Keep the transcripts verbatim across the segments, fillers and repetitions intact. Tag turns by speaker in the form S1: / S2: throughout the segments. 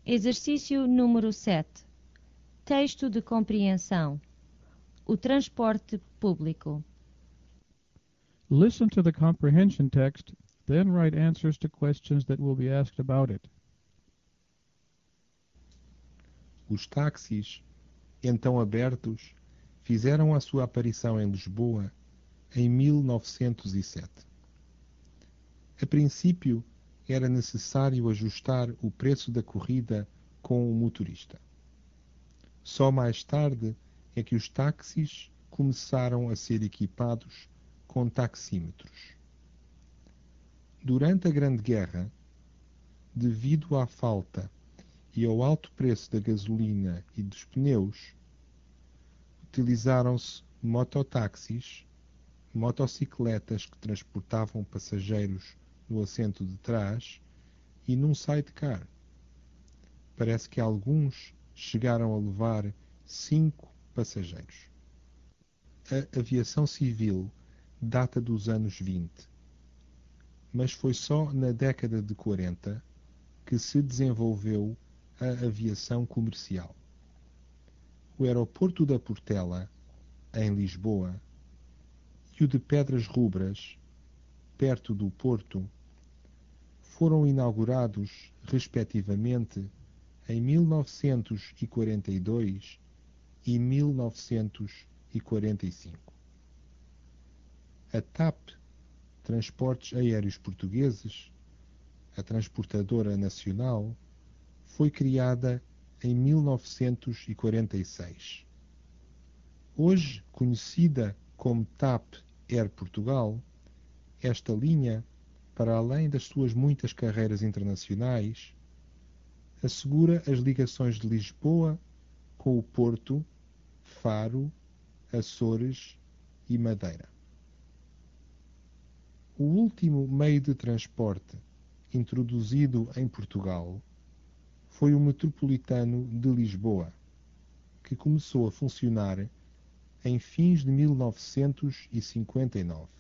S1: Exercício número sete. Texto de compreensão. O transporte público.
S2: Listen to the comprehension text, then write answers to questions that will be asked about it.
S3: Os táxis, então abertos, fizeram a sua aparição em Lisboa em mil novecentos e sete. A princípio, era necessário ajustar o preço da corrida com o motorista. Só mais tarde é que os táxis começaram a ser equipados com taxímetros. Durante a Grande Guerra, devido à falta e ao alto preço da gasolina e dos pneus, utilizaram-se mototáxis, motocicletas que transportavam passageiros no assento de trás e num sidecar. Parece que alguns chegaram a levar cinco passageiros. A aviação civil data dos anos vinte, mas foi só na década de quarenta que se desenvolveu a aviação comercial. O aeroporto da Portela, em Lisboa, e o de Pedras Rubras, perto do Porto, foram inaugurados, respectivamente, em mil novecentos e quarenta e dois e mil novecentos e quarenta e cinco. A TAP, Transportes Aéreos Portugueses, a transportadora nacional, foi criada em mil novecentos e quarenta e seis. Hoje conhecida como TAP Air Portugal, esta linha, para além das suas muitas carreiras internacionais, assegura as ligações de Lisboa com o Porto, Faro, Açores e Madeira. O último meio de transporte introduzido em Portugal foi o metropolitano de Lisboa, que começou a funcionar em fins de mil novecentos e cinquenta e nove.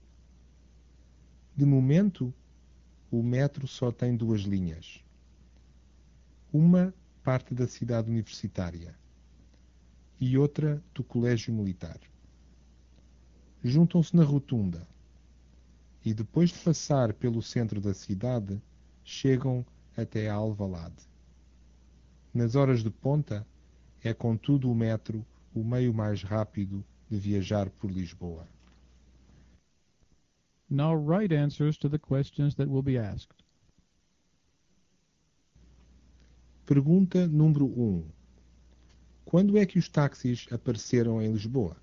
S3: De momento, o metro só tem duas linhas. Uma parte da cidade universitária e outra do Colégio Militar. Juntam-se na rotunda e, depois de passar pelo centro da cidade, chegam até a Alvalade. Nas horas de ponta, é contudo o metro o meio mais rápido de viajar por Lisboa.
S2: Now write answers to the questions that will be asked.
S3: Pergunta número um. Quando é que os táxis apareceram em Lisboa?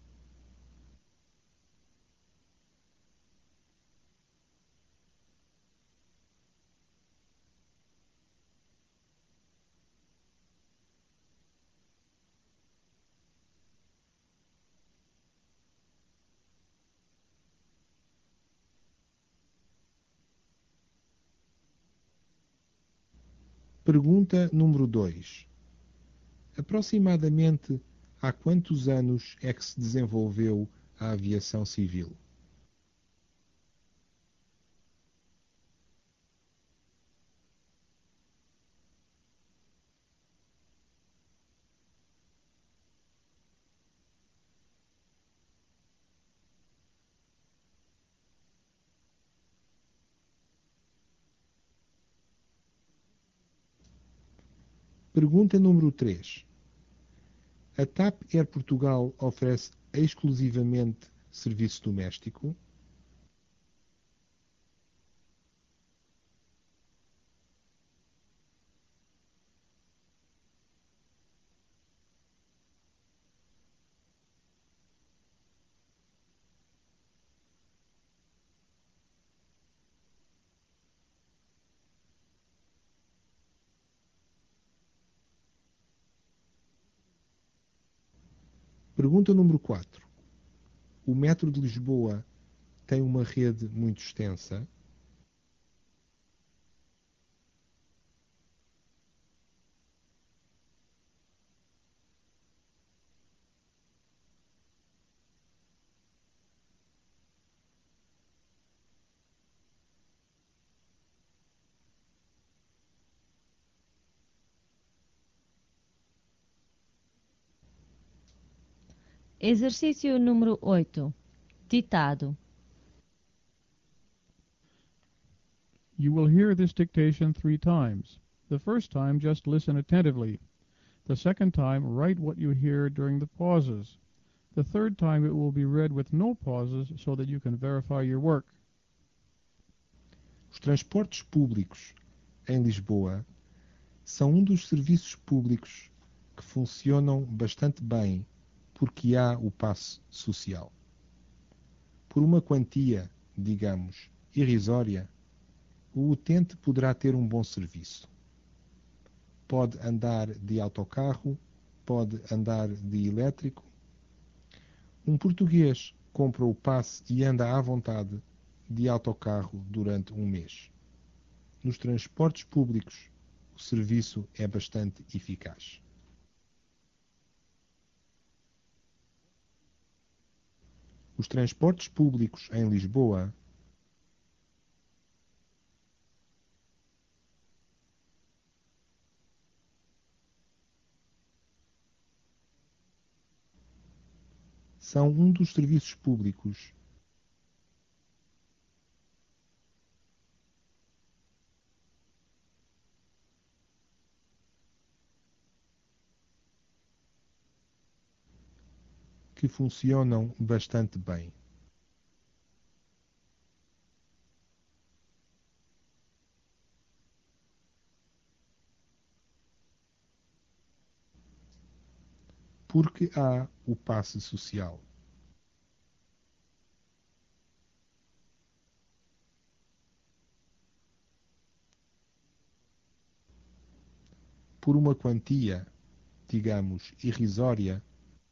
S3: Pergunta número dois. Aproximadamente há quantos anos é que se desenvolveu a aviação civil? Pergunta número três. A TAP Air Portugal oferece exclusivamente serviço doméstico? Pergunta número quatro. O metro de Lisboa tem uma rede muito extensa?
S1: Exercício número oito. Ditado.
S2: You will hear this dictation three times. The first time, just listen attentively. The second time, write what you hear during the pauses. The third time, it will be read with no pauses so that you can verify your work.
S3: Os transportes públicos em Lisboa são um dos serviços públicos que funcionam bastante bem porque há o passe social. Por uma quantia, digamos, irrisória, o utente poderá ter um bom serviço. Pode andar de autocarro, pode andar de elétrico. Um português compra o passe e anda à vontade de autocarro durante um mês. Nos transportes públicos, o serviço é bastante eficaz. Os transportes públicos em Lisboa são um dos serviços públicos que funcionam bastante bem. Porque há o passe social. Por uma quantia, digamos, irrisória,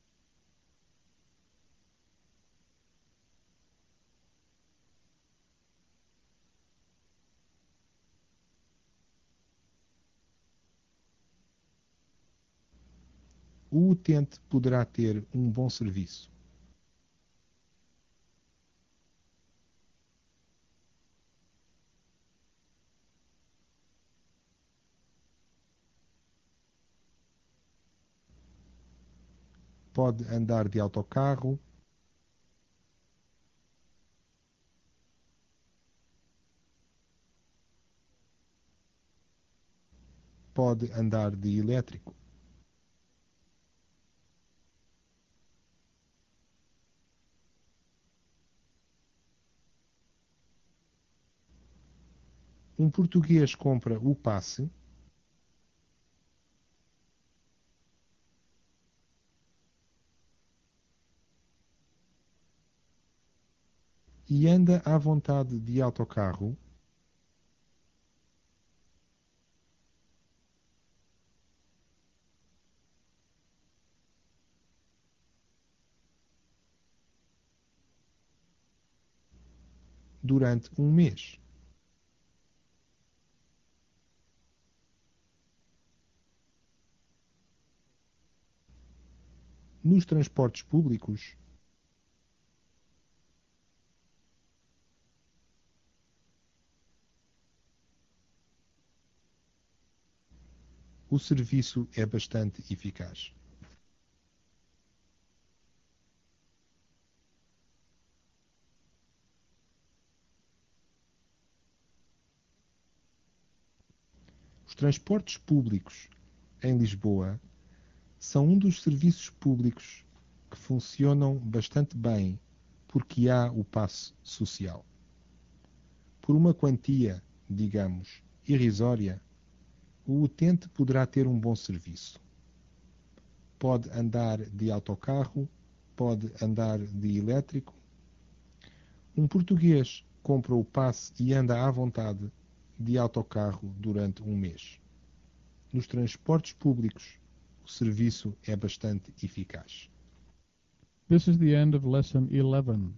S3: o utente poderá ter um bom serviço. Pode andar de autocarro, pode andar de elétrico. Um português compra o passe e anda à vontade de autocarro durante um mês. Nos transportes públicos, o serviço é bastante eficaz. Os transportes públicos em Lisboa são um dos serviços públicos que funcionam bastante bem porque há o passe social. Por uma quantia, digamos, irrisória, o utente poderá ter um bom serviço. Pode andar de autocarro, pode andar de elétrico. Um português compra o passe e anda à vontade de autocarro durante um mês. Nos transportes públicos, o serviço é bastante eficaz.
S2: This is the end of lesson eleven.